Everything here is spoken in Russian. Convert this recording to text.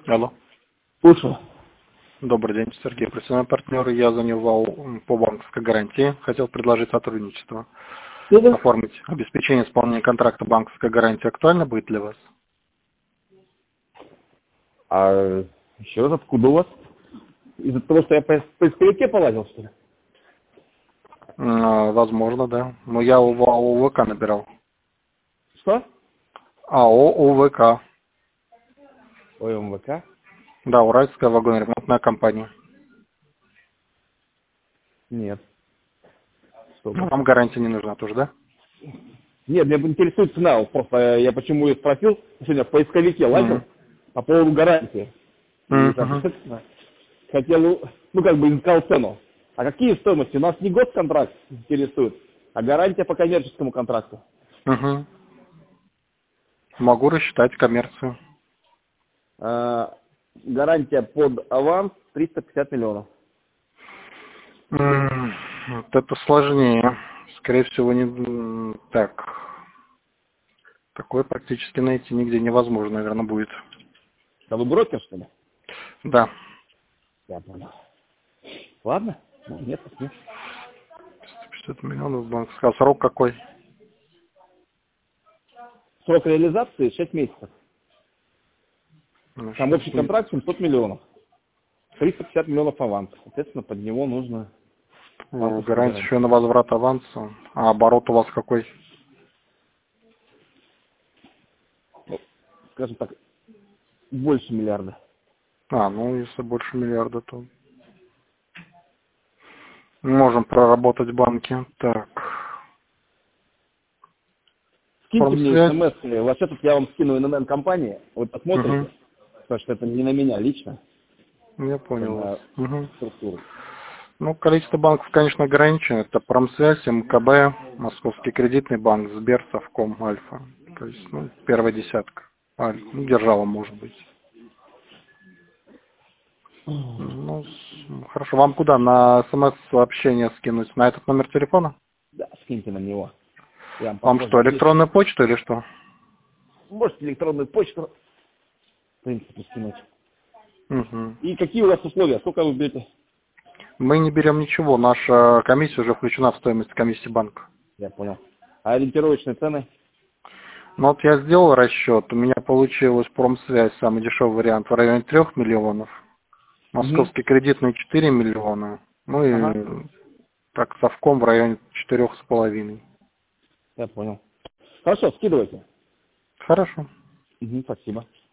Алло. Слушаю. Добрый день, Сергей, профессиональный партнер. Я занимал по банковской гарантии. Хотел предложить сотрудничество. Оформить обеспечение исполнения контракта банковской гарантии актуально будет для вас? А еще раз, откуда у вас? Из-за того, что я по поисковике полазил, что ли? Возможно, да. Но я у ОВК набирал. Что? АО ОВК. ОМВК? Да, Уральская вагоноремонтная компания. Нет. Что? Вам гарантия не нужна тоже, да? Нет, меня интересует цена. Вот просто я почему ее спросил, сегодня в поисковике лазил по поводу гарантии. И, соответственно, хотел, искал цену. А какие стоимости? У нас не госконтракт интересует, а гарантия по коммерческому контракту. Могу рассчитать коммерцию. Гарантия под аванс 350 миллионов. Вот это сложнее. Скорее всего, не так. Такое практически найти нигде невозможно, наверное, будет. Да вы брокер, что ли? Да. Я понял. Ладно. Ну, нет, так нет. 150 миллионов банк. А срок какой? Срок реализации 6 месяцев. Ну, Там щас общий контракт 700 миллионов. 350 миллионов аванс. Соответственно, под него нужно банковскую гарантия гарантию. еще на возврат аванса. А оборот у вас какой? Ну, скажем так, больше миллиарда. Ну, если больше миллиарда, то можем проработать банки. Так. Скиньте мне Промсвязь. смс. Вообще тут я вам скину ННН компании. Вы посмотрите. Потому что это не на меня лично. Я Это понял на вас. структуру. Ну, количество банков, конечно, ограничено. Это Промсвязь, МКБ, Московский кредитный банк, Сбер, Совком, Альфа. То есть, первая десятка. Держава, может быть. Хорошо. Вам куда? На смс-сообщение скинуть? На этот номер телефона? Да, скиньте на него. Я вам Вам попозже что, отвечу. электронную почту или что? Можете электронную почту, в принципе, скинуть. Угу. И какие у вас условия? Сколько вы берете? Мы не берем ничего. Наша комиссия уже включена в стоимость комиссии банка. Я понял. А ориентировочные цены? Вот я сделал расчет. У меня получилось Промсвязь, самый дешевый вариант, в районе 3 миллионов. Московский кредитный 4 миллиона. Ага, И так совком в районе 4,5. я понял. Хорошо, скидывайте. Хорошо. Спасибо.